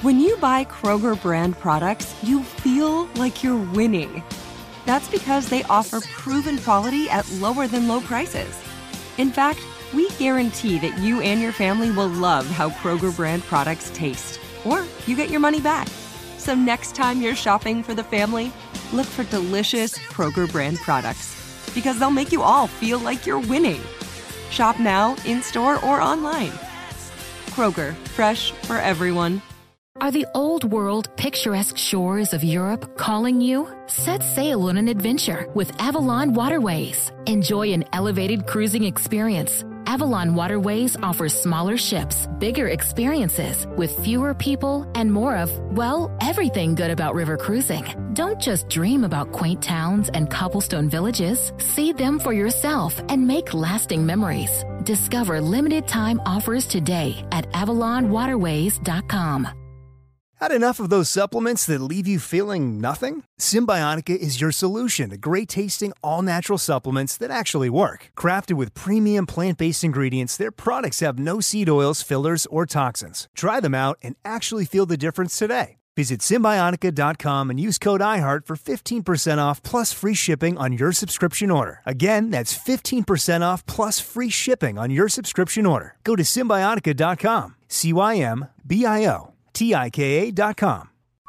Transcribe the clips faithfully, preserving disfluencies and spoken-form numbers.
When you buy Kroger brand products, you feel like you're winning. That's because they offer proven quality at lower than low prices. In fact, we guarantee that you and your family will love how Kroger brand products taste, or you get your money back. So next time you're shopping for the family, look for delicious Kroger brand products, because they'll make you all feel like you're winning. Shop now, in-store, or online. Kroger, fresh for everyone. Are the old-world, picturesque shores of Europe calling you? Set sail on an adventure with Avalon Waterways. Enjoy an elevated cruising experience. Avalon Waterways offers smaller ships, bigger experiences, with fewer people and more of, well, everything good about river cruising. Don't just dream about quaint towns and cobblestone villages. See them for yourself and make lasting memories. Discover limited-time offers today at avalon waterways dot com. Had enough of those supplements that leave you feeling nothing? Symbiotica is your solution to great-tasting, all-natural supplements that actually work. Crafted with premium plant-based ingredients, their products have no seed oils, fillers, or toxins. Try them out and actually feel the difference today. Visit Symbiotica dot com and use code iHeart for fifteen percent off plus free shipping on your subscription order. Again, that's fifteen percent off plus free shipping on your subscription order. Go to Symbiotica dot com. C Y M B I O. T I K A dot com.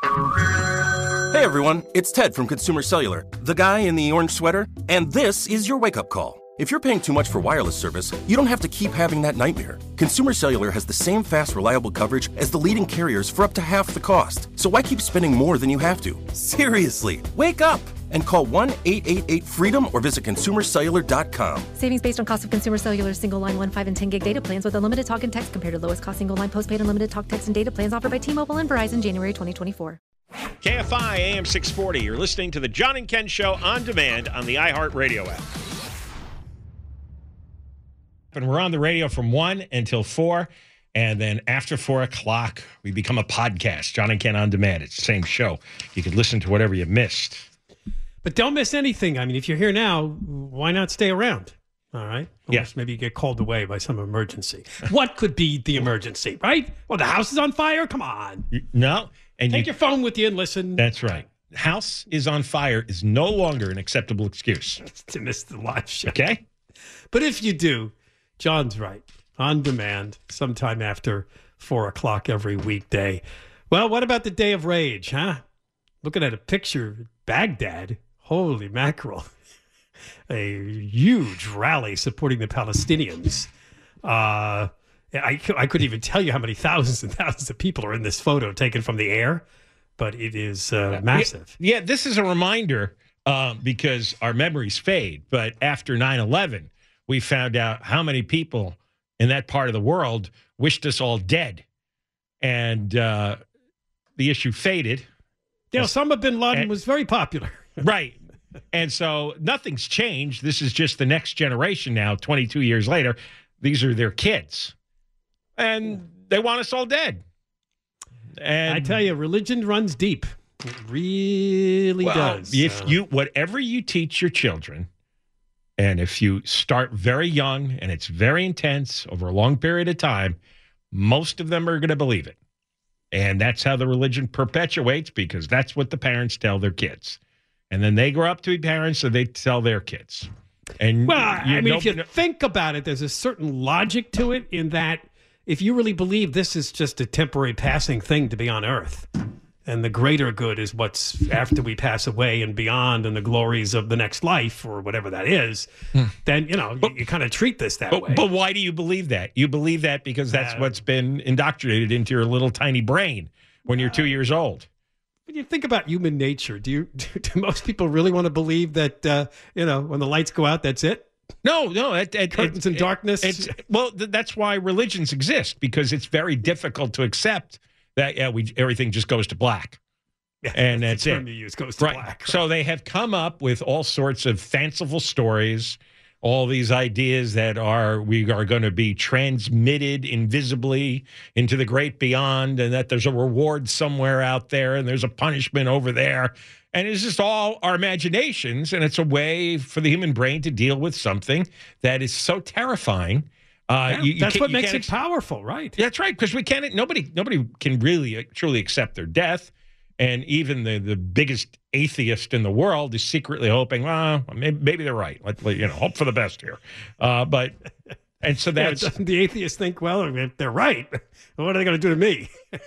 Hey everyone, it's Ted from Consumer Cellular, the guy in the orange sweater, and this is your wake-up call. If you're paying too much for wireless service, you don't have to keep having that nightmare. Consumer Cellular has the same fast, reliable coverage as the leading carriers for up to half the cost. So why keep spending more than you have to? Seriously, wake up and call one eight eight eight freedom or visit consumer cellular dot com. Savings based on cost of Consumer Cellular single line one, five, and ten gig data plans with unlimited talk and text compared to lowest cost single line postpaid unlimited talk, text, and data plans offered by T-Mobile and Verizon January twenty twenty-four. K F I A M six forty. You're listening to the John and Ken Show on demand on the iHeartRadio app. And we're on the radio from one until four, and then after four o'clock, we become a podcast. John and Ken on demand. It's the same show. You can listen to whatever you missed. But don't miss anything. I mean, if you're here now, why not stay around? All right? Unless yeah. maybe you get called away by some emergency. What could be the emergency, right? Well, the house is on fire? Come on. No. And Take you, your phone with you and listen. That's right. House is on fire is no longer an acceptable excuse. To miss the live show. Okay? But if you do, John's right. On demand, sometime after four o'clock every weekday. Well, what about the Day of Rage, huh? Looking at a picture of Baghdad. Holy mackerel. A huge rally supporting the Palestinians. Uh, I, I couldn't even tell you how many thousands and thousands of people are in this photo taken from the air, but it is uh, massive. Yeah, yeah, this is a reminder uh, because our memories fade. But after nine eleven, we found out how many people in that part of the world wished us all dead. And uh, the issue faded. You know, Osama bin Laden and, was very popular. Right. And so nothing's changed. This is just the next generation now, twenty-two years later. These are their kids. And they want us all dead. And I tell you, religion runs deep. It really well, does. If uh, you, whatever you teach your children, and if you start very young and it's very intense over a long period of time, most of them are going to believe it. And that's how the religion perpetuates, because that's what the parents tell their kids. And then they grow up to be parents, so they tell their kids. And well, I mean, know, if you think about it, there's a certain logic to it in that if you really believe this is just a temporary passing thing to be on Earth, and the greater good is what's after we pass away and beyond and the glories of the next life or whatever that is, hmm. then, you know, but, you, you kind of treat this that but, way. But why do you believe that? You believe that because that's uh, what's been indoctrinated into your little tiny brain when you're uh, two years old. When you think about human nature, do you do, do most people really want to believe that, uh, you know, when the lights go out, that's it? No, no. It, it, Curtains it, and darkness? It's, well, th- that's why religions exist, because it's very difficult to accept that yeah, we everything just goes to black. Yeah, and that's, that's the term it. You use, goes to right. black. Right? So they have come up with all sorts of fanciful stories, all these ideas that are we are going to be transmitted invisibly into the great beyond, and that there's a reward somewhere out there and there's a punishment over there. And it's just all our imaginations, and it's a way for the human brain to deal with something that is so terrifying Uh, Yeah, you, you that's can't- what you makes can't it ex- powerful, right? Yeah, that's right. Because we can't. Nobody. Nobody can really uh, truly accept their death, and even the, the biggest atheist in the world is secretly hoping, well, maybe, maybe they're right. Let, let- you know, hope for the best here. Uh, but and so Yeah, that's doesn't the atheists think, well, if they're right, what are they going to do to me?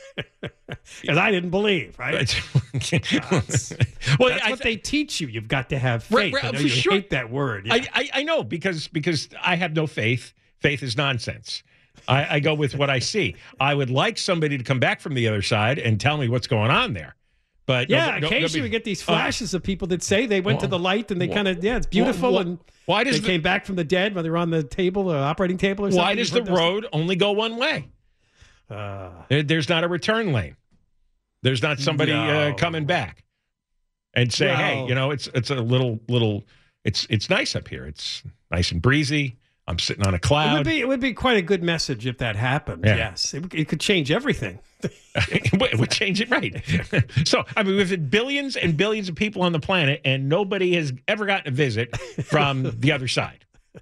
Because I didn't believe, right? That's, well, that's I, what they teach you. You've got to have Right, faith. right, I know for you sure. hate that word. Yeah. I, I I know because because I have no faith. Faith is nonsense. I, I go with what I see. I would like somebody to come back from the other side and tell me what's going on there. But yeah, no, no, occasionally nobody- we get these Uh, flashes of people that say they went to well, the light and they well, kind of, yeah, it's beautiful. well, and why does they the- came back from the dead, whether they're on the table, the operating table or something. Why does the You've heard those- road only go one way? Uh, There- There's not a return lane. There's not somebody No. uh, coming back and say, "Hey, Well- you know, it's it's a little little. It's it's nice up here. It's nice and breezy. I'm sitting on a It cloud. would be it would be quite a good message if that happened. Yeah. Yes, it, it could change everything. it would- it would change it, right? So, I mean, we've had billions and billions of people on the planet, and nobody has ever gotten a visit from the other side.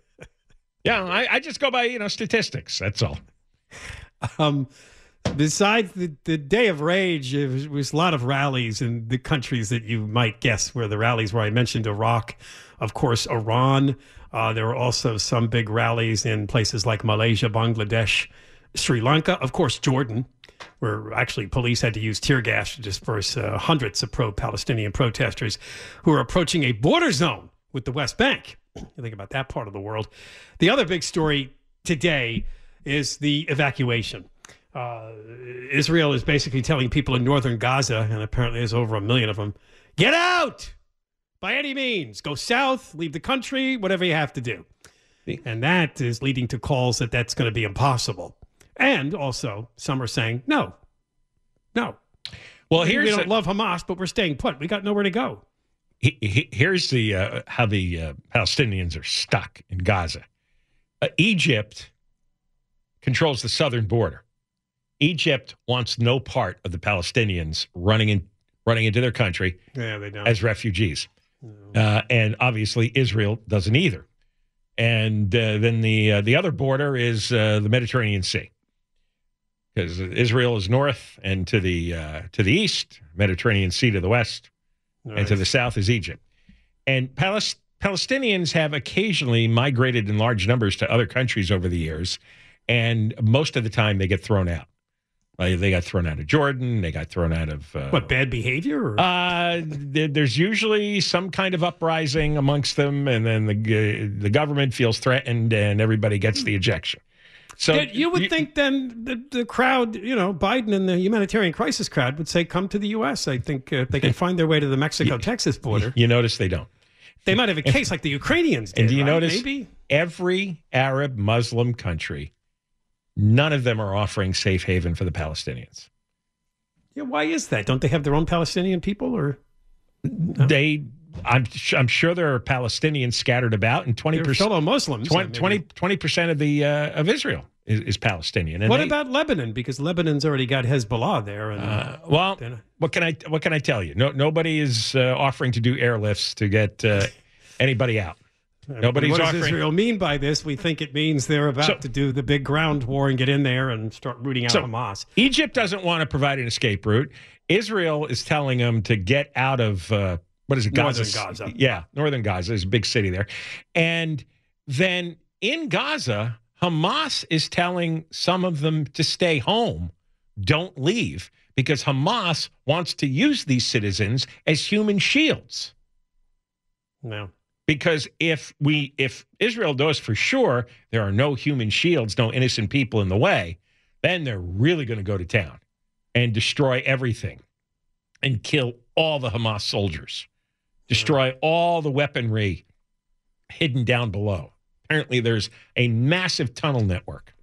Yeah, I, I just go by, you know, statistics. That's all. Um, besides the, the Day of Rage, it was, was a lot of rallies in the countries that you might guess were the rallies where I mentioned Iraq, of course, Iran. Uh, there were also some big rallies in places like Malaysia, Bangladesh, Sri Lanka, of course, Jordan, where actually police had to use tear gas to disperse uh, hundreds of pro-Palestinian protesters who were approaching a border zone with the West Bank. You think about that part of the world. The other big story today is the evacuation. Uh, Israel is basically telling people in northern Gaza, and apparently there's over a million of them, get out by any means. Go south, leave the country, whatever you have to do. And that is leading to calls that that's going to be impossible. And also, some are saying, no, no. Well, we here's don't a- love Hamas, but we're staying put. We got nowhere to go. he- he- here's the uh, how the uh, Palestinians are stuck in Gaza. Uh, Egypt controls the southern border. Egypt wants no part of the Palestinians running in running into their country Yeah, they don't. as refugees, uh, and obviously Israel doesn't either. And uh, then the uh, the other border is uh, the Mediterranean Sea, because Israel is north, and to the uh, to the east, Mediterranean Sea to the west, and to the south is Egypt. And Palis- Palestinians have occasionally migrated in large numbers to other countries over the years, and most of the time they get thrown out. Uh, they got thrown out of Jordan. They got thrown out of uh, What, bad behavior? Or? uh, there, there's usually some kind of uprising amongst them, and then the uh, the government feels threatened, and everybody gets the ejection. So That you would think then the, the crowd, you know, Biden and the humanitarian crisis crowd would say, come to the U S. I think uh, if they can find their way to the Mexico-Texas border. You notice they don't. They might have a case like the Ukrainians did, And do you right? notice Maybe. every Arab Muslim country, none of them are offering safe haven for the Palestinians. Yeah, why is that? Don't they have their own Palestinian people? Or They, I'm, I'm sure there are Palestinians scattered about, and twenty they're percent, fellow Muslims? uh, maybe. twenty, twenty percent of the uh, of Israel is, is Palestinian. And What they- about Lebanon? Because Lebanon's already got Hezbollah there. And, Uh, well, then- what can I what can I tell you? No, nobody is uh, offering to do airlifts to get uh, anybody out. Nobody's what does offering. Israel mean by this? We think it means they're about So- to do the big ground war and get in there and start rooting out So- Hamas. Egypt doesn't want to provide an escape route. Israel is telling them to get out of uh, what is it? Northern Gaza. Gaza. Yeah, northern Gaza. There's a big city there, and then in Gaza, Hamas is telling some of them to stay home, don't leave, because Hamas wants to use these citizens as human shields. No. Because if we, if Israel knows for sure there are no human shields, no innocent people in the way, then they're really going to go to town and destroy everything and kill all the Hamas soldiers, destroy all the weaponry hidden down below. Apparently, there's a massive tunnel network.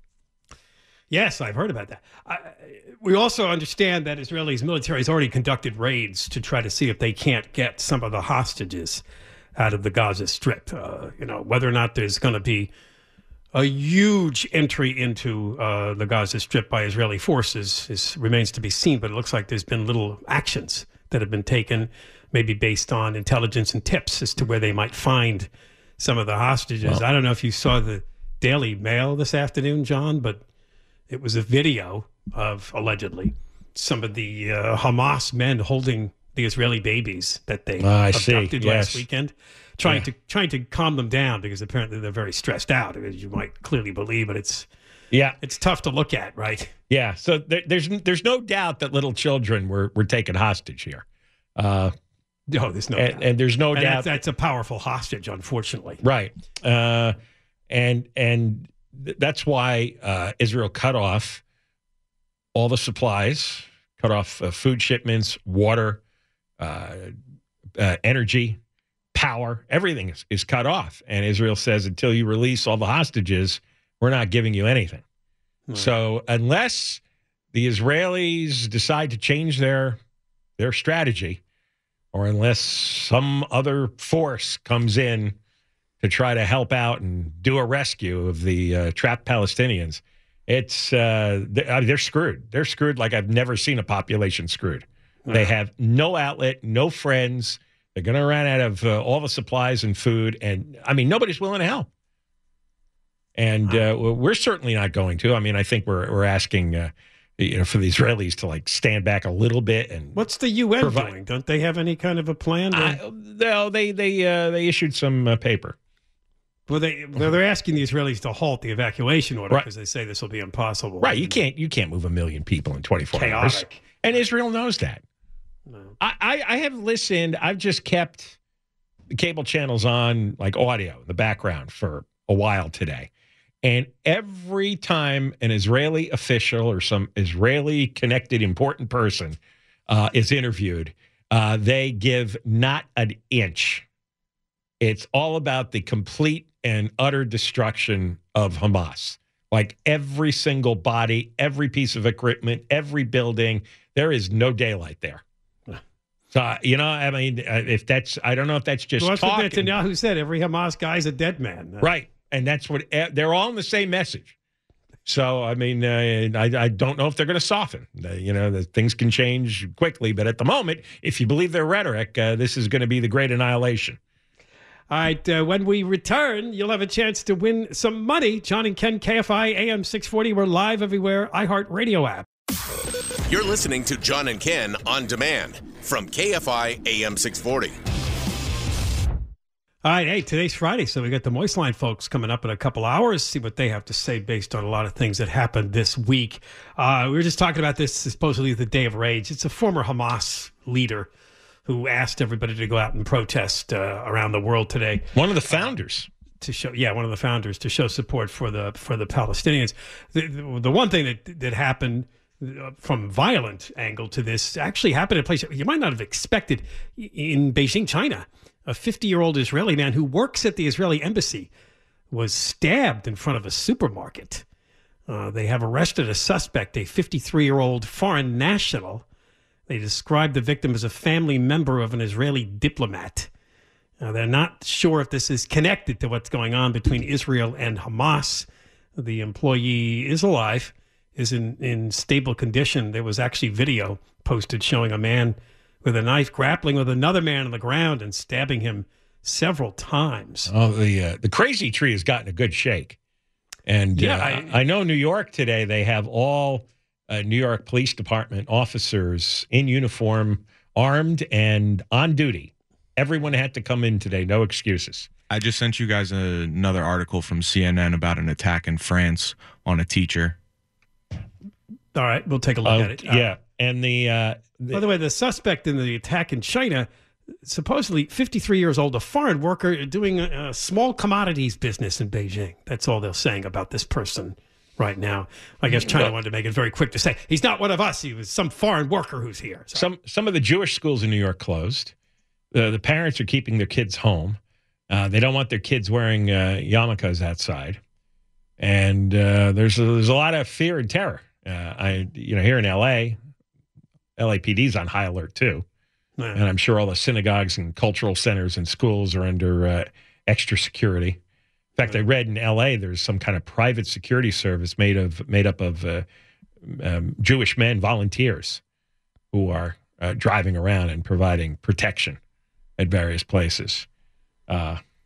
Yes, I've heard about that. I, we also understand that Israelis military has already conducted raids to try to see if they can't get some of the hostages out of the Gaza Strip. Uh, you know, whether or not there's going to be a huge entry into uh, the Gaza Strip by Israeli forces is, remains to be seen, but it looks like there's been little actions that have been taken, maybe based on intelligence and tips as to where they might find some of the hostages. Well, I don't know if you saw the Daily Mail this afternoon, John, but it was a video of, allegedly, some of the uh, Hamas men holding the Israeli babies that they Oh, I abducted see. last Yes. weekend, trying Yeah. to trying to calm them down because apparently they're very stressed out, as you might clearly believe, but it's Yeah. it's tough to look at, right? Yeah. So there, there's there's no doubt that little children were, were taken hostage here. Uh, No, there's no and, doubt. and there's no And doubt. that's, that's a powerful hostage, unfortunately. Right. Uh, and and th- that's why uh, Israel cut off all the supplies, cut off uh, food shipments, water, uh, uh, energy, power, everything is, is cut off. And Israel says, until you release all the hostages, we're not giving you anything. Right. So unless the Israelis decide to change their their strategy, or unless some other force comes in to try to help out and do a rescue of the uh, trapped Palestinians, it's uh, they're, they're screwed. They're screwed like I've never seen a population screwed. Wow. They have no outlet, no friends. They're going to run out of uh, all the supplies and food. And, I mean, nobody's willing to help. And uh, we're certainly not going to. I mean, I think we're we're asking uh, you know, for the Israelis to, like, stand back a little bit. And What's the U N Provide- doing? Don't they have any kind of a plan? To, I, no, they they uh, they issued some uh, paper. well, they they're they're asking the Israelis to halt the evacuation order Right. because they say this will be impossible. Right. You can't you can't move a million people in twenty-four hours. Chaotic. And Israel knows that. No. I, I, I have listened. I've just kept the cable channels on, like audio in the background, for a while today. And every time an Israeli official or some Israeli connected important person uh, is interviewed, uh, they give not an inch. It's all about the complete and utter destruction of Hamas. Like every single body, every piece of equipment, every building, there is no daylight there. So, uh, you know, I mean, uh, if that's, I don't know if that's just Well, that's what talking. Netanyahu said. Every Hamas guy's a dead man. Uh, Right. And that's what, eh, they're all in the same message. So, I mean, uh, I, I don't know if they're going to soften. Uh, you know, the, things can change quickly. But at the moment, if you believe their rhetoric, uh, this is going to be the great annihilation. All right. Uh, when we return, you'll have a chance to win some money. John and Ken, K F I, A M six forty. We're live everywhere. iHeartRadio app. You're listening to John and Ken on demand from K F I A M six forty. All right. Hey, today's Friday, so we got the Moist Line folks coming up in a couple hours. See what they have to say based on a lot of things that happened this week. Uh, we were just talking about this, supposedly the Day of Rage. It's a former Hamas leader who asked everybody to go out and protest uh, around the world today. One of the founders. To show, yeah, one of the founders, to show support for the for the Palestinians. The, the, the one thing that that happened uh, from violent angle to this actually happened in a place you might not have expected in Beijing, China. A fifty-year-old Israeli man who works at the Israeli embassy was stabbed in front of a supermarket. Uh, they have arrested a suspect, a fifty-three-year-old foreign national. They described the victim as a family member of an Israeli diplomat. Uh, they're not sure if this is connected to what's going on between Israel and Hamas. The employee is alive, is in, in stable condition. There was actually video posted showing a man with a knife grappling with another man on the ground and stabbing him several times. Oh, the uh, the crazy tree has gotten a good shake. And Yeah, uh, I- I, know New York today, they have all uh, New York Police Department officers in uniform, armed and on duty. Everyone had to come in today. No excuses. I just sent you guys a, another article from C N N about an attack in France on a teacher. All right, we'll take a look Uh, at it. Uh, yeah. And the, uh, the By the way, the suspect in the attack in China, supposedly fifty-three years old, a foreign worker doing a, a small commodities business in Beijing. That's all they're saying about this person right now. I guess China Well- wanted to make it very quick to say, he's not one of us. He was some foreign worker who's here. So, some some of the Jewish schools in New York closed. Uh, the parents are keeping their kids home. Uh, they don't want their kids wearing uh, yarmulkes outside, and uh, there's a, there's a lot of fear and terror. Uh, I you know here in L A, L A P D's on high alert too, yeah. and I'm sure all the synagogues and cultural centers and schools are under uh, extra security. In fact, I read in L A there's some kind of private security service made of made up of uh, um, Jewish men, volunteers, who are uh, driving around and providing protection at various places. Uh,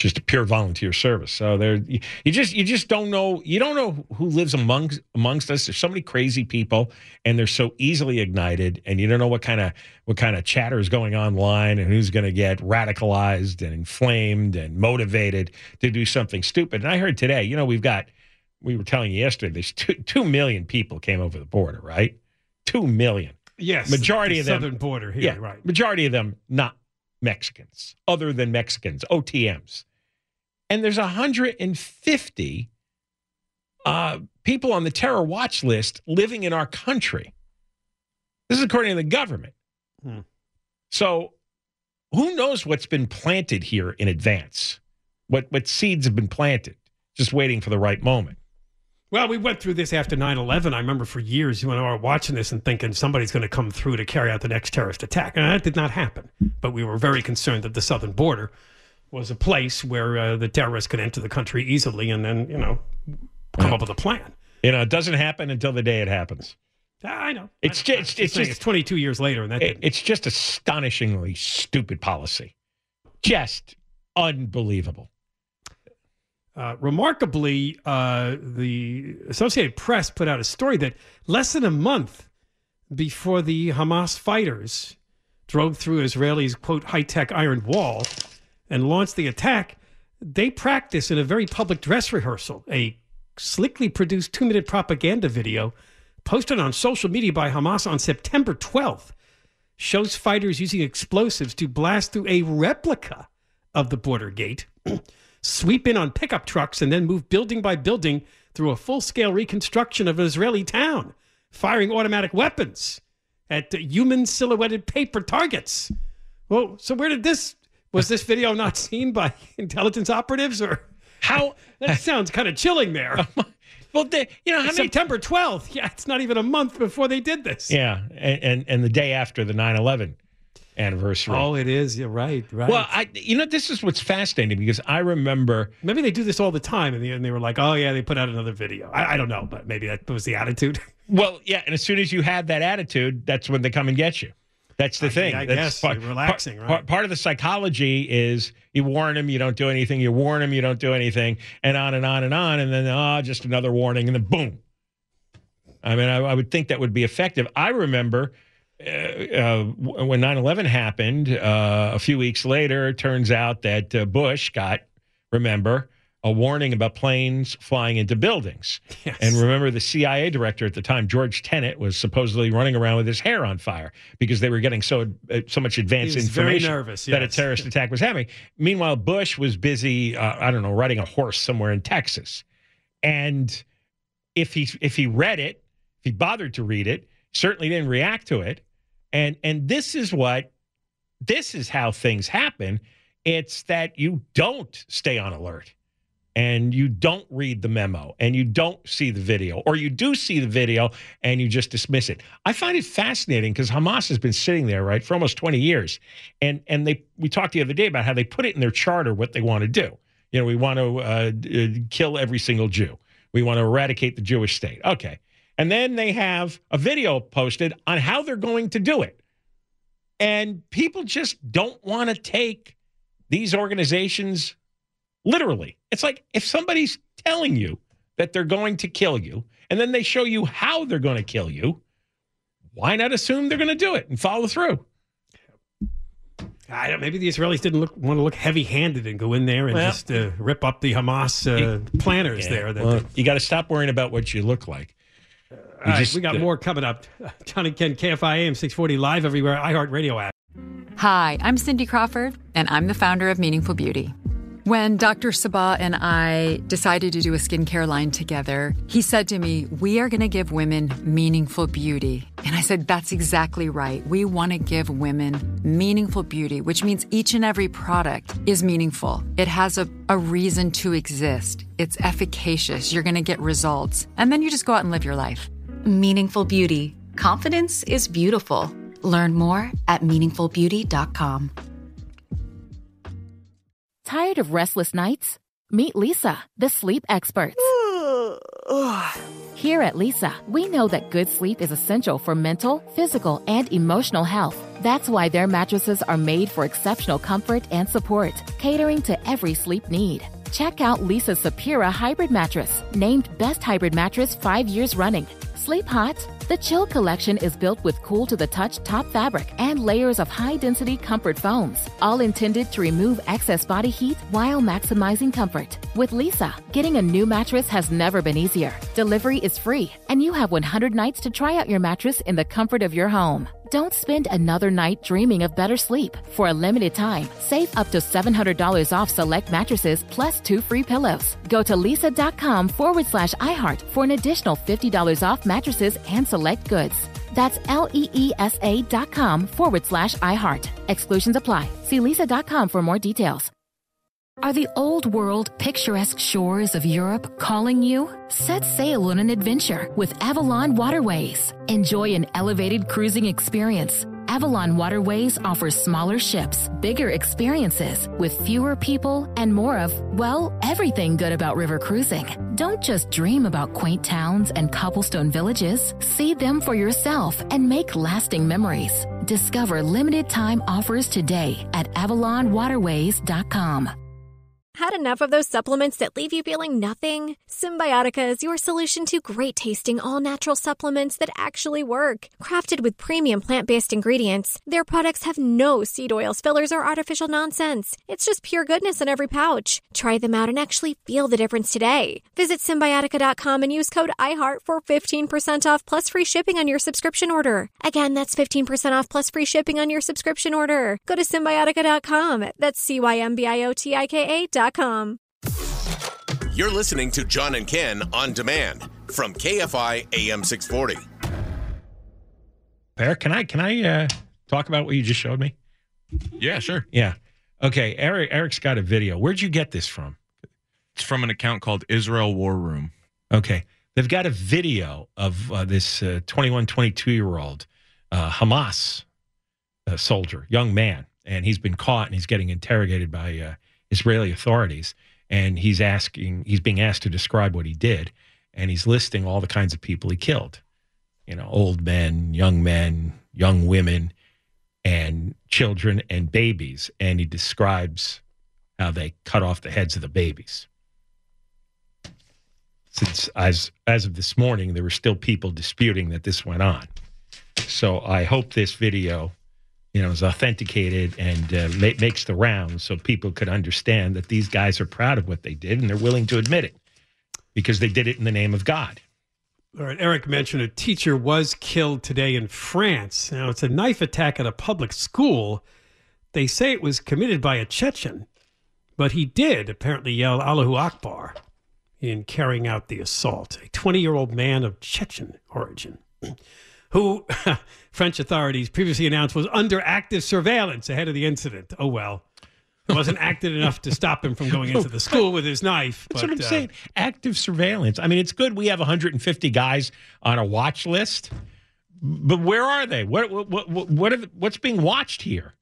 just a pure volunteer service. So there, you, you just you just don't know. You don't know who lives amongst amongst us. There's so many crazy people, and they're so easily ignited, and you don't know what kind of what kind of chatter is going online, and who's going to get radicalized and inflamed and motivated to do something stupid. And I heard today, you know, we've got. We were telling you yesterday, there's two two million people came over the border, right? Two million. Yes. Majority the of them. Southern border here, yeah, right. Majority of them not Mexicans, other than Mexicans, O T Ms. And there's one hundred fifty uh, people on the terror watch list living in our country. This is according to the government. Hmm. So who knows what's been planted here in advance? What what seeds have been planted, just waiting for the right moment. Well, we went through this after nine eleven. I remember for years when we were watching this and thinking somebody's going to come through to carry out the next terrorist attack. And that did not happen. But we were very concerned that the southern border was a place where uh, the terrorists could enter the country easily and then, you know, come yeah. up with a plan. You know, it doesn't happen until the day it happens. I know. It's I know. just, I'm it's just, just it's twenty-two years later, and that it, it's just astonishingly stupid policy. Just unbelievable. Uh, remarkably, uh, the Associated Press put out a story that less than a month before the Hamas fighters drove through Israelis' quote high-tech iron wall and launched the attack, they practiced in a very public dress rehearsal, a slickly produced two-minute propaganda video posted on social media by Hamas on September twelfth shows fighters using explosives to blast through a replica of the border gate, sweep in on pickup trucks, and then move building by building through a full-scale reconstruction of an Israeli town, firing automatic weapons at human silhouetted paper targets. Well, so where did this, was this video not seen by intelligence operatives, or how? That sounds kind of chilling there. Well, they, you know, how many, September twelfth. Yeah, it's not even a month before they did this. Yeah, and and, and the day after the nine eleven anniversary. Oh, it is. You're right. Right. Well, I, you know, this is what's fascinating because I remember. Maybe they do this all the time, and they, and they were like, "Oh yeah, they put out another video." I, I don't know, but maybe that was the attitude. Well, yeah, and as soon as you have that attitude, that's when they come and get you. That's the I, thing. I that's guess part, relaxing, part, right? Part, part of the psychology is you warn them, you don't do anything. You warn them, you don't do anything, and on and on and on, and then oh, just another warning, and then boom. I mean, I, I would think that would be effective. I remember uh, uh, when nine eleven happened. Uh, a few weeks later, it turns out that uh, Bush got, remember, a warning about planes flying into buildings. Yes. And remember, the C I A director at the time, George Tenet, was supposedly running around with his hair on fire because they were getting so uh, so much advance information very nervous, yes. that a terrorist attack was happening. Meanwhile, Bush was busy, uh, I don't know, riding a horse somewhere in Texas. And if he if he read it, if he bothered to read it, certainly didn't react to it. And and this is what, this is how things happen. It's that you don't stay on alert. And you don't read the memo, and you don't see the video, or you do see the video and you just dismiss it. I find it fascinating because Hamas has been sitting there, right, for almost twenty years. And and they we talked the other day about how they put it in their charter what they want to do. You know, we want to uh, kill every single Jew. We want to eradicate the Jewish state. Okay. And then they have a video posted on how they're going to do it. And people just don't want to take these organizations literally. It's like if somebody's telling you that they're going to kill you, and then they show you how they're going to kill you, why not assume they're going to do it and follow through? I don't, maybe the Israelis didn't look, want to look heavy-handed and go in there and well, just uh, rip up the Hamas uh, you, planners yeah, there. That well, they, you got to stop worrying about what you look like. Uh, all right, we got uh, more coming up. John and Ken, K F I A M six forty, live everywhere, iHeartRadio app. Hi, I'm Cindy Crawford, and I'm the founder of Meaningful Beauty. When Doctor Sabah and I decided to do a skincare line together, he said to me, we are going to give women meaningful beauty. And I said, that's exactly right. We want to give women meaningful beauty, which means each and every product is meaningful. It has a, a reason to exist. It's efficacious. You're going to get results. And then you just go out and live your life. Meaningful Beauty. Confidence is beautiful. Learn more at meaningful beauty dot com. Tired of restless nights? Meet Leesa, the sleep experts. Here at Leesa, we know that good sleep is essential for mental, physical, and emotional health. That's why their mattresses are made for exceptional comfort and support, catering to every sleep need. Check out Lisa's Sapira Hybrid Mattress, named Best Hybrid Mattress five years running. Sleep hot? The Chill Collection is built with cool-to-the-touch top fabric and layers of high-density comfort foams, all intended to remove excess body heat while maximizing comfort. With Lisa, getting a new mattress has never been easier. Delivery is free, and you have one hundred nights to try out your mattress in the comfort of your home. Don't spend another night dreaming of better sleep. For a limited time, save up to seven hundred dollars off select mattresses plus two free pillows. Go to lisa.com forward slash iHeart for an additional fifty dollars off mattresses and select goods. That's L-E-E-S-A dot com forward slash iHeart. Exclusions apply. See lisa.com for more details. Are the old world, picturesque shores of Europe calling you? Set sail on an adventure with Avalon Waterways. Enjoy an elevated cruising experience. Avalon Waterways offers smaller ships, bigger experiences, with fewer people and more of, well, everything good about river cruising. Don't just dream about quaint towns and cobblestone villages. See them for yourself and make lasting memories. Discover limited time offers today at avalon waterways dot com. Had enough of those supplements that leave you feeling nothing? Symbiotica is your solution to great-tasting, all-natural supplements that actually work. Crafted with premium plant-based ingredients, their products have no seed oils, fillers, or artificial nonsense. It's just pure goodness in every pouch. Try them out and actually feel the difference today. Visit Symbiotica dot com and use code iHeart for fifteen percent off plus free shipping on your subscription order. Again, that's fifteen percent off plus free shipping on your subscription order. Go to Symbiotica dot com. That's C Y M B I O T I K A dot com. You're listening to John and Ken on demand from K F I A M six forty. Eric, can I can I uh, talk about what you just showed me? Yeah, sure. Yeah. Okay, Eric. Eric's got a video. Where'd you get this from? It's from an account called Israel War Room. Okay, they've got a video of uh, this uh, twenty-one, twenty-two-year-old uh, Hamas uh, soldier, young man, and he's been caught and he's getting interrogated by uh, Israeli authorities. And he's asking, he's being asked to describe what he did, and he's listing all the kinds of people he killed. You know, old men, young men, young women, and children and babies. And he describes how they cut off the heads of the babies. Since as as of this morning, there were still people disputing that this went on. So I hope this video, you know, is authenticated and uh, ma- makes the rounds so people could understand that these guys are proud of what they did and they're willing to admit it because they did it in the name of God. All right, Eric mentioned a teacher was killed today in France. Now, it's a knife attack at a public school. They say it was committed by a Chechen, but he did apparently yell Allahu Akbar in carrying out the assault. A twenty-year-old man of Chechen origin who French authorities previously announced was under active surveillance ahead of the incident. Oh, well. It wasn't active enough to stop him from going into the school with his knife. That's but, what I'm uh, saying. Active surveillance. I mean, it's good we have one hundred fifty guys on a watch list, but where are they? What what what, what are the, what's being watched here?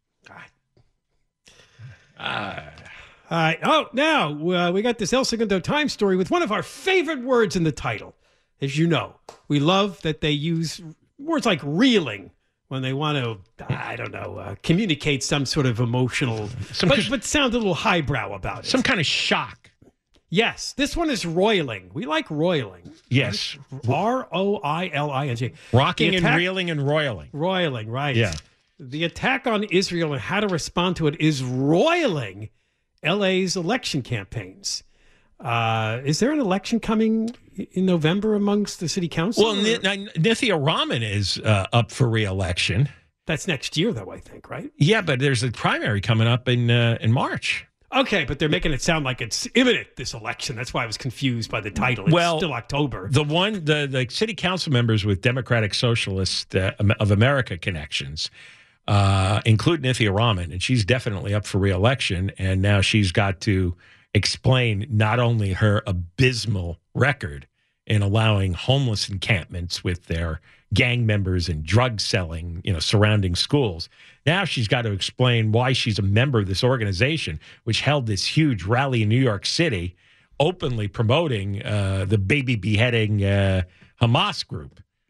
Uh, all right. Oh, now uh, we got this El Segundo Times story with one of our favorite words in the title. As you know, we love that they use words like reeling when they want to, I don't know, uh, communicate some sort of emotional, some but, but sound a little highbrow about it. Some kind of shock. Yes, this one is roiling. We like roiling. Yes. R O I L I N G. Rocking attack, and reeling and roiling. Roiling, right. Yeah. The attack on Israel and how to respond to it is roiling L A's election campaigns. Uh, is there an election coming in November amongst the city council? Well, N- N- Nithya Raman is uh, up for re-election. That's next year, though, I think, right? Yeah, but there's a primary coming up in uh, in March. Okay, but they're making it sound like it's imminent, this election. That's why I was confused by the title. It's well, still October. The one, the, the city council members with Democratic Socialist uh, of America connections uh, include Nithya Raman, and she's definitely up for re-election. And now she's got to explain not only her abysmal record in allowing homeless encampments with their gang members and drug selling, you know, surrounding schools. Now she's got to explain why she's a member of this organization, which held this huge rally in New York City, openly promoting uh, the baby beheading uh, Hamas group.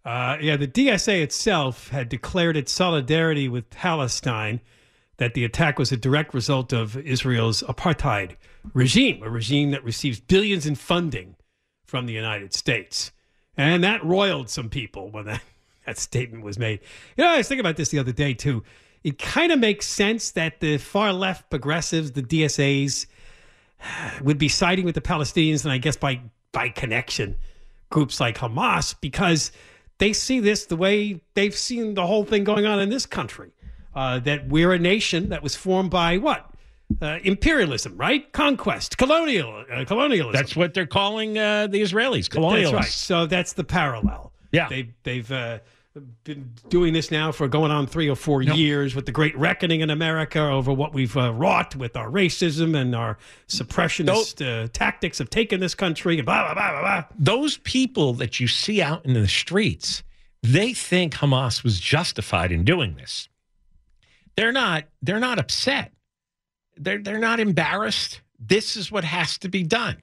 Uh, yeah, the D S A itself had declared its solidarity with Palestine, that the attack was a direct result of Israel's apartheid regime, a regime that receives billions in funding from the United States. And that roiled some people when that, that statement was made. You know, I was thinking about this the other day, too. It kind of makes sense that the far left progressives, the D S As, would be siding with the Palestinians, and I guess by, by connection, groups like Hamas, because they see this the way they've seen the whole thing going on in this country. Uh, that we're a nation that was formed by what? Uh, imperialism, right? Conquest, colonial, uh, colonialism. That's what they're calling uh, the Israelis, colonialists. That's right. So that's the parallel. Yeah. They, they've uh, been doing this now for going on three or four nope. years with the Great Reckoning in America over what we've uh, wrought with our racism and our suppressionist uh, tactics of taking this country and blah, blah, blah, blah, blah. Those people that you see out in the streets, they think Hamas was justified in doing this. They're not. They're not upset. They're they're not embarrassed. This is what has to be done.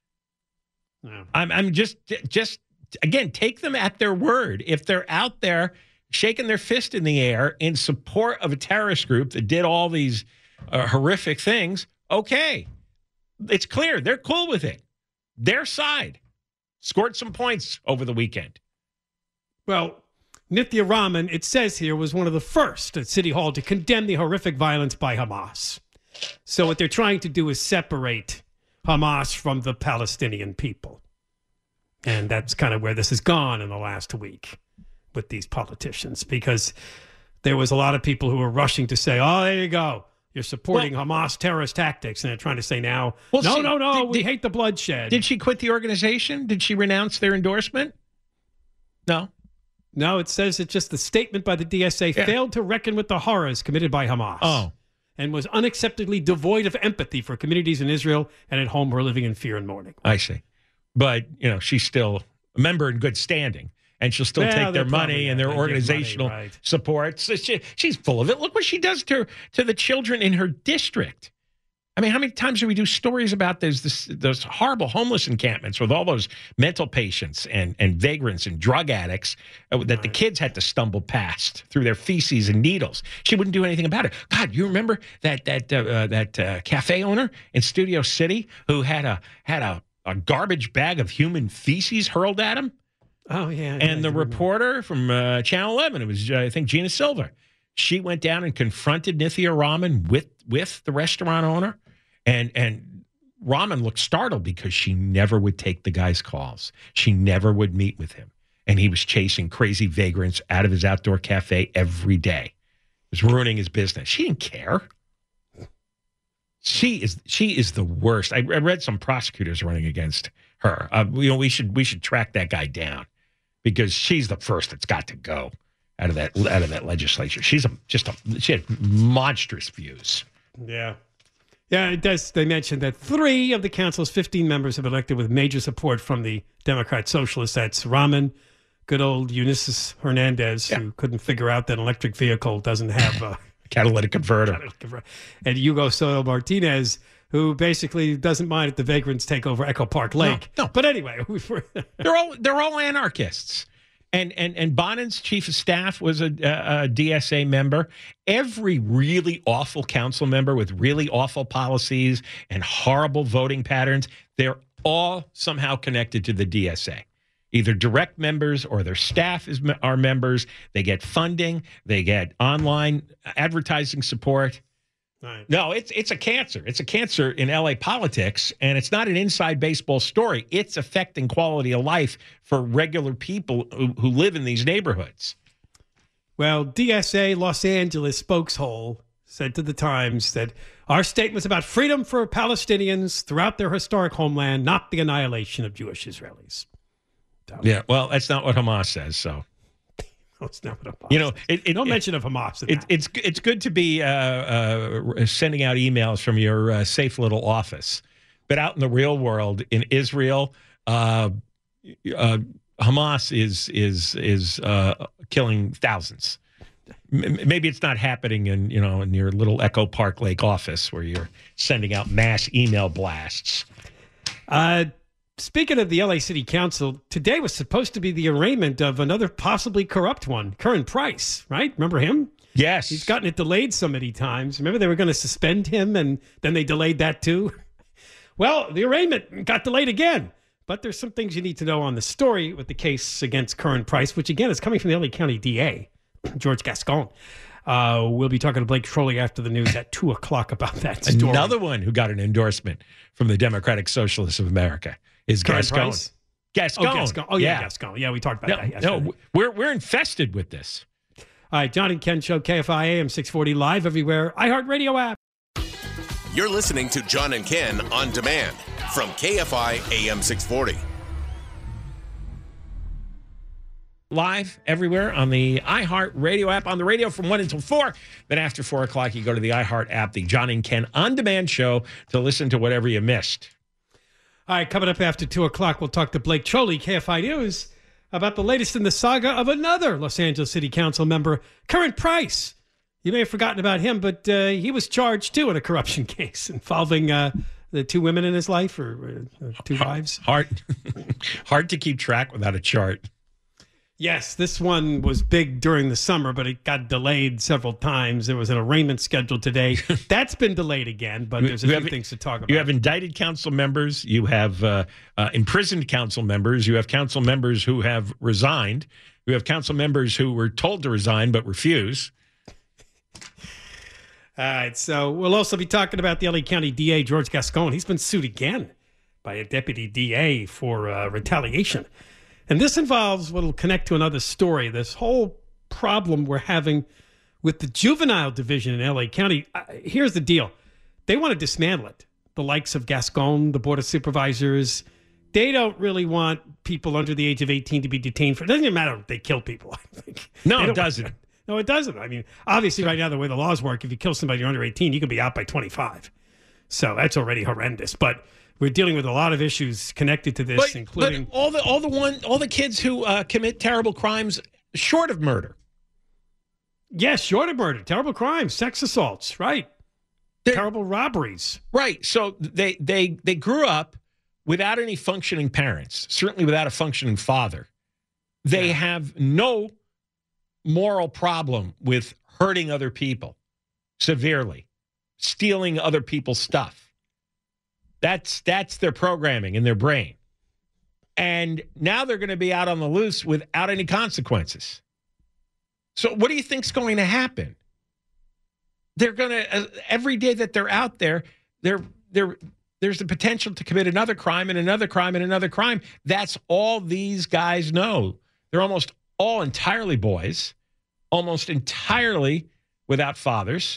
No. I'm I'm just just again take them at their word. If they're out there shaking their fist in the air in support of a terrorist group that did all these uh, horrific things, okay, it's clear they're cool with it. Their side scored some points over the weekend. Well, Nithya Raman, it says here, was one of the first at City Hall to condemn the horrific violence by Hamas. So what they're trying to do is separate Hamas from the Palestinian people. And that's kind of where this has gone in the last week with these politicians, because there was a lot of people who were rushing to say, oh, there you go. You're supporting well, Hamas terrorist tactics. And they're trying to say now, well, no, she, no, no, did, we did, hate the bloodshed. Did she quit the organization? Did she renounce their endorsement? No. No, it says it's just the statement by the D S A yeah. failed to reckon with the horrors committed by Hamas. Oh. And was unacceptably devoid of empathy for communities in Israel and at home who are living in fear and mourning. I see. But, you know, she's still a member in good standing, and she'll still yeah, take their money and their organizational money, right. support. So she, she's full of it. Look what she does to, to the children in her district. I mean, how many times do we do stories about those this, those horrible homeless encampments with all those mental patients and, and vagrants and drug addicts uh, that right. the kids had to stumble past through their feces and needles? She wouldn't do anything about it. God, you remember that that uh, uh, that uh, cafe owner in Studio City who had a had a, a garbage bag of human feces hurled at him? Oh yeah. And yeah, the reporter from uh, Channel eleven, it was uh, I think Gina Silver. She went down and confronted Nithya Raman with with the restaurant owner. And and Raman looked startled because she never would take the guy's calls. She never would meet with him. And he was chasing crazy vagrants out of his outdoor cafe every day. It was ruining his business. She didn't care. She is she is the worst. I, I read some prosecutors running against her. Uh, you know, we should we should track that guy down because she's the first that's got to go out of that out of that legislature. She's a just a she had monstrous views. Yeah. Yeah, it does. They mentioned that three of the council's fifteen members have elected with major support from the Democrat Socialists. That's Raman, good old Eunice Hernandez, yeah. who couldn't figure out that an electric vehicle doesn't have a catalytic converter. Catalytic converter. And Hugo Soto Martinez, who basically doesn't mind if the vagrants take over Echo Park Lake. No, no. But anyway, they're all they're all anarchists. And and and Bonin's chief of staff was a, a, a D S A member. Every really awful council member with really awful policies and horrible voting patterns, they're all somehow connected to the D S A. Either direct members or their staff is are members. They get funding. They get online advertising support. Right. No, it's it's a cancer. It's a cancer in L A politics, and it's not an inside baseball story. It's affecting quality of life for regular people who, who live in these neighborhoods. Well, D S A Los Angeles spokeshole said to the Times that our statement's about freedom for Palestinians throughout their historic homeland, not the annihilation of Jewish Israelis. So, yeah, well, that's not what Hamas says, so. It's not what Hamas you know, it, it, no it, mention of Hamas. It, it's it's good to be uh, uh, sending out emails from your uh, safe little office, but out in the real world, in Israel, uh, uh, Hamas is is is uh, killing thousands. M- maybe it's not happening in you know in your little Echo Park Lake office where you're sending out mass email blasts. Uh, speaking of the L A City Council, today was supposed to be the arraignment of another possibly corrupt one, Curran Price, right? Remember him? Yes. He's gotten it delayed so many times. Remember they were going to suspend him, and then they delayed that too? Well, the arraignment got delayed again. But there's some things you need to know on the story with the case against Curran Price, which again is coming from the L A County D A, George Gascon. Uh, we'll be talking to Blake Trolley after the news at two o'clock about that story. Another one who got an endorsement from the Democratic Socialists of America is Curran Gascon. Price? Gascon. Oh, Gascon. Oh, yeah, yeah, Gascon. Yeah, we talked about no, that yesterday. No, we're, we're infested with this. All right, John and Ken Show, K F I A M six forty, live everywhere. iHeartRadio app. You're listening to John and Ken on demand from K F I A M six forty. Live everywhere on the iHeart Radio app, on the radio from one until four. Then after four o'clock, you go to the iHeart app, the John and Ken on-demand show, to listen to whatever you missed. All right, coming up after two o'clock, we'll talk to Blake Trolley, K F I News, about the latest in the saga of another Los Angeles City Council member, Curran Price. You may have forgotten about him, but uh, he was charged, too, in a corruption case involving uh, the two women in his life, or uh, two wives. Hard, hard to keep track without a chart. Yes, this one was big during the summer, but it got delayed several times. There was an arraignment scheduled today. That's been delayed again, but there's a you few have, things to talk about. You have indicted council members. You have uh, uh, imprisoned council members. You have council members who have resigned. You have council members who were told to resign but refuse. All right, so we'll also be talking about the L A County D A, George Gascon. He's been sued again by a deputy D A for uh, retaliation. And this involves what will connect to another story, this whole problem we're having with the juvenile division in L A County. Uh, here's the deal. They want to dismantle it. The likes of Gascon, the Board of Supervisors, they don't really want people under the age of eighteen to be detained for. It doesn't even matter if they kill people, I think. No, it doesn't. No, it doesn't. I mean, obviously right now, the way the laws work, if you kill somebody under eighteen, you can be out by twenty-five. So that's already horrendous. But we're dealing with a lot of issues connected to this, but, including but all the all the one all the kids who uh, commit terrible crimes short of murder. Yes, short of murder, terrible crimes, sex assaults, right? They're, terrible robberies, right? So they they they grew up without any functioning parents, certainly without a functioning father. They yeah. have no moral problem with hurting other people severely, stealing other people's stuff. That's that's their programming in their brain. And now they're going to be out on the loose without any consequences. So what do you think's going to happen? They're going to, uh, every day that they're out there, they're, they're, there's the potential to commit another crime and another crime and another crime. That's all these guys know. They're almost all entirely boys, almost entirely without fathers,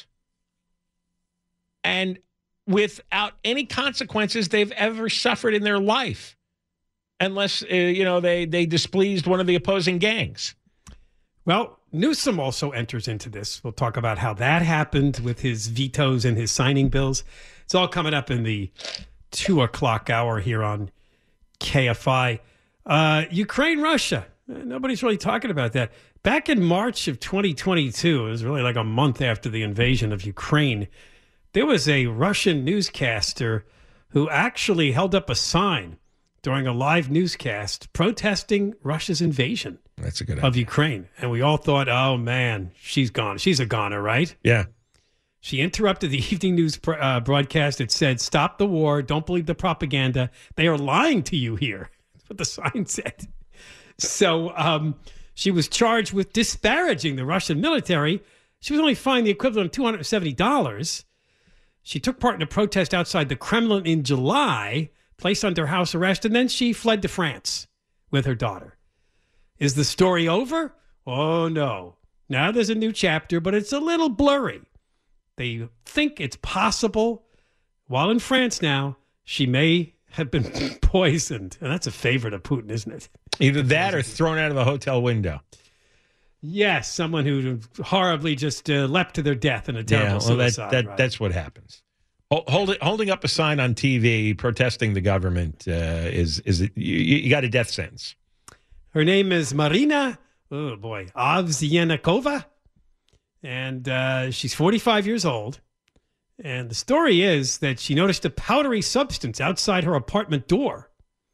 and without any consequences they've ever suffered in their life, unless, uh, you know, they, they displeased one of the opposing gangs. Well, Newsom also enters into this. We'll talk about how that happened with his vetoes and his signing bills. It's all coming up in the two o'clock hour here on K F I. Uh, Ukraine, Russia. Nobody's really talking about that. Back in March of twenty twenty-two, it was really like a month after the invasion of Ukraine, there was a Russian newscaster who actually held up a sign during a live newscast protesting Russia's invasion That's a good of idea. Ukraine. And we all thought, oh, man, she's gone. She's a goner, right? Yeah. She interrupted the evening news uh, broadcast. It said, stop the war. Don't believe the propaganda. They are lying to you here. That's what the sign said. So um, she was charged with disparaging the Russian military. She was only fined the equivalent of two hundred seventy dollars. She took part in a protest outside the Kremlin in July, placed under house arrest, and then she fled to France with her daughter. Is the story over? Oh, no. Now there's a new chapter, but it's a little blurry. They think it's possible, while in France now, she may have been poisoned. And that's a favorite of Putin, isn't it? Either that or thrown out of the hotel window. Yes, someone who horribly just uh, leapt to their death in a terrible yeah, well, suicide. That, that, right? That's what happens. Hold it, holding up a sign on T V protesting the government uh, is is you, you got a death sentence. Her name is Marina, oh boy, Avziennikova, and uh, she's forty-five years old. And the story is that she noticed a powdery substance outside her apartment door.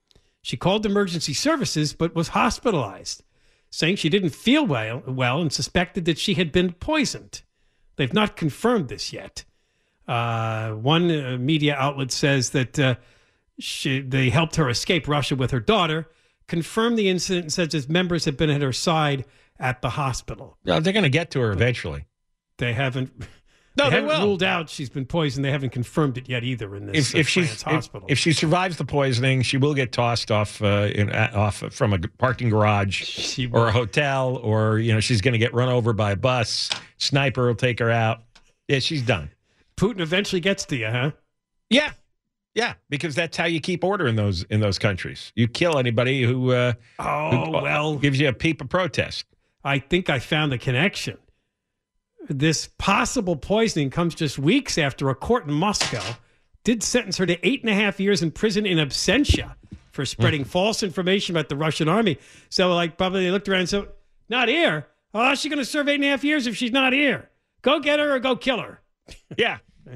She called emergency services but was hospitalized, saying she didn't feel well, well and suspected that she had been poisoned. They've not confirmed this yet. Uh, one uh, media outlet says that uh, she, they helped her escape Russia with her daughter, confirmed the incident, and says that members have been at her side at the hospital. No, they're going to get to her eventually. They haven't. No, they, they haven't will. ruled out she's been poisoned. They haven't confirmed it yet either in this If, if uh, she's France hospital. if, if she survives the poisoning, she will get tossed off uh, in, uh, off from a parking garage or a hotel, or you know she's going to get run over by a bus. Sniper will take her out. Yeah, she's done. Putin eventually gets to you, huh? Yeah, yeah, because that's how you keep order in those in those countries. You kill anybody who uh, oh who, uh, well gives you a peep of protest. I think I found the connection. This possible poisoning comes just weeks after a court in Moscow did sentence her to eight and a half years in prison in absentia for spreading mm. false information about the Russian army. So, like, probably they looked around and said, not here? Oh, how's she going to serve eight and a half years if she's not here? Go get her or go kill her. Yeah.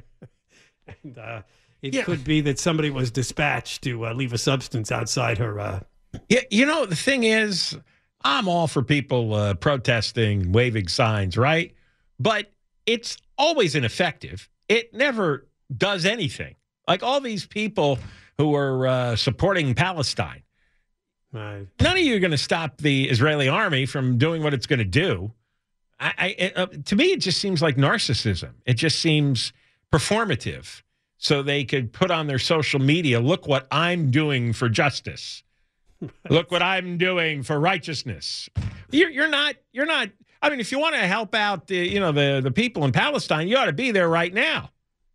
and uh, it yeah. could be that somebody was dispatched to uh, leave a substance outside her. Uh... Yeah, you know, the thing is, I'm all for people uh, protesting, waving signs, right? But it's always ineffective. It never does anything. Like all these people who are uh, supporting Palestine. Right. None of you are going to stop the Israeli army from doing what it's going to do. I, I, it, uh, to me, it just seems like narcissism. It just seems performative. So they could put on their social media, look what I'm doing for justice. Look what I'm doing for righteousness. You're, you're not, you're not, I mean, if you want to help out the, you know, the, the people in Palestine, you ought to be there right now.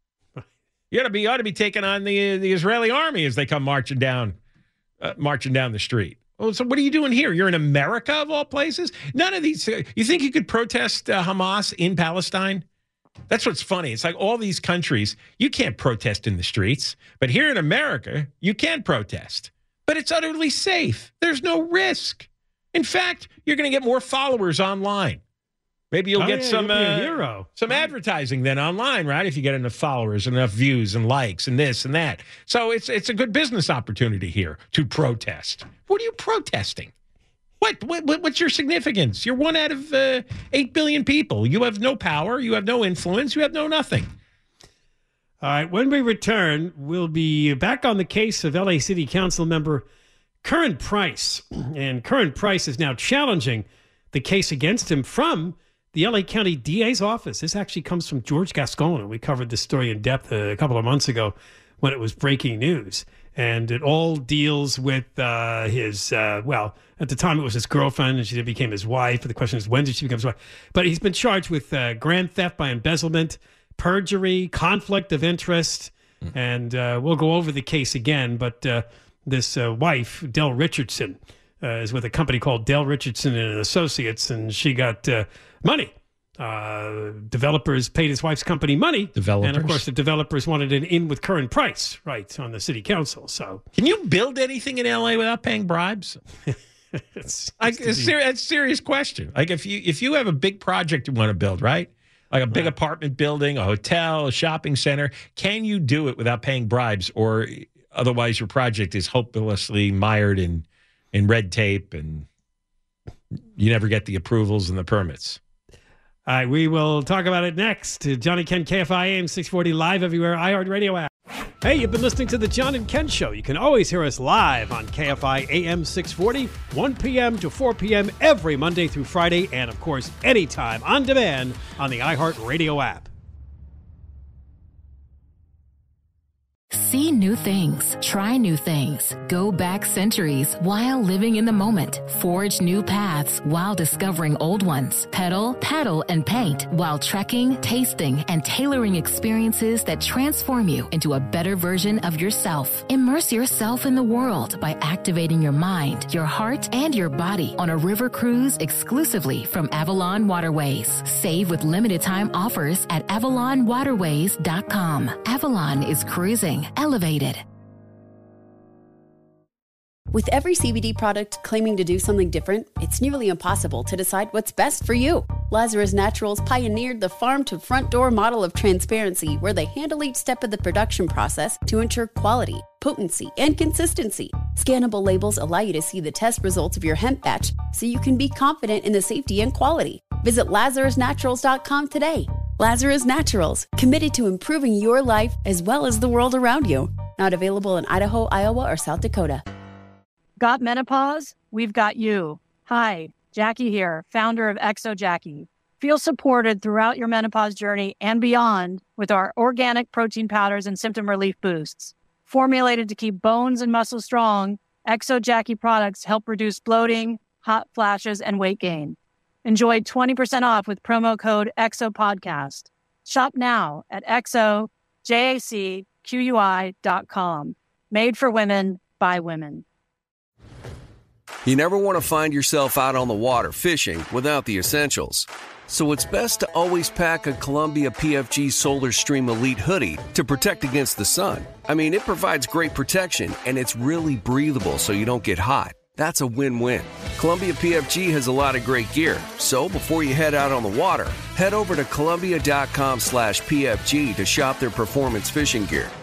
You ought to be, you ought to be taking on the the Israeli army as they come marching down, uh, marching down the street. Well, so what are you doing here? You're in America of all places. None of these. You think you could protest uh, Hamas in Palestine? That's what's funny. It's like all these countries, you can't protest in the streets, but here in America, you can protest. But it's utterly safe. There's no risk. In fact, you're going to get more followers online. Maybe you'll oh, get yeah, some you'll be a uh, hero. some advertising then online, right? If you get enough followers, enough views and likes and this and that. So it's it's a good business opportunity here to protest. What are you protesting? What, what what's your significance? You're one out of uh, eight billion people. You have no power. You have no influence. You have no nothing. All right. When we return, we'll be back on the case of L A City Council member Curran Price. And Curran Price is now challenging the case against him from the L A County D A's office. This actually comes from George Gascon. We covered this story in depth a couple of months ago when it was breaking news. And it all deals with uh, his, uh, well, at the time it was his girlfriend, and she then became his wife. But the question is, when did she become his wife? But he's been charged with uh, grand theft by embezzlement, perjury, conflict of interest. Mm. And uh, we'll go over the case again. But uh, this uh, wife, Del Richardson, uh, is with a company called Del Richardson and Associates, and she got uh, money. Uh, developers paid his wife's company money. Developers. And, of course, the developers wanted an in with Curran Price, right, on the city council. So, can you build anything in L A without paying bribes? it's, like, it's, ser- it's a serious question. Like, if you if you have a big project you want to build, right? Like a big right. apartment building, a hotel, a shopping center, can you do it without paying bribes? Or otherwise your project is hopelessly mired in, in red tape and you never get the approvals and the permits. All right, we will talk about it next. Johnny Ken, K F I A M six forty, live everywhere, iHeartRadio app. Hey, you've been listening to The John and Ken Show. You can always hear us live on K F I A M six forty, one p.m. to four p.m. every Monday through Friday, and, of course, anytime on demand on the iHeartRadio app. See new things, try new things, go back centuries while living in the moment, forge new paths while discovering old ones, pedal, paddle, and paint while trekking, tasting, and tailoring experiences that transform you into a better version of yourself. Immerse yourself in the world by activating your mind, your heart, and your body on a river cruise exclusively from Avalon Waterways. Save with limited time offers at avalon waterways dot com. Avalon is cruising elevated. With every C B D product claiming to do something different, it's nearly impossible to decide what's best for you. Lazarus Naturals pioneered the farm-to-front door model of transparency, where they handle each step of the production process to ensure quality. potency, and consistency. Scannable labels allow you to see the test results of your hemp batch so you can be confident in the safety and quality. Visit Lazarus Naturals dot com today. Lazarus Naturals, committed to improving your life as well as the world around you. Not available in Idaho, Iowa, or South Dakota. Got menopause? We've got you. Hi, Jackie here, founder of Exo Jackie. Feel supported throughout your menopause journey and beyond with our organic protein powders and symptom relief boosts. Formulated to keep bones and muscles strong, Exo Jackie products help reduce bloating, hot flashes, and weight gain. Enjoy twenty percent off with promo code EXOPODCAST. Shop now at exo jacqui dot com. Made for women, by women. You never want to find yourself out on the water fishing without the essentials. So it's best to always pack a Columbia P F G Solar Stream Elite hoodie to protect against the sun. I mean, it provides great protection, and it's really breathable so you don't get hot. That's a win-win. Columbia P F G has a lot of great gear, so before you head out on the water, head over to Columbia dot com slash P F G to shop their performance fishing gear.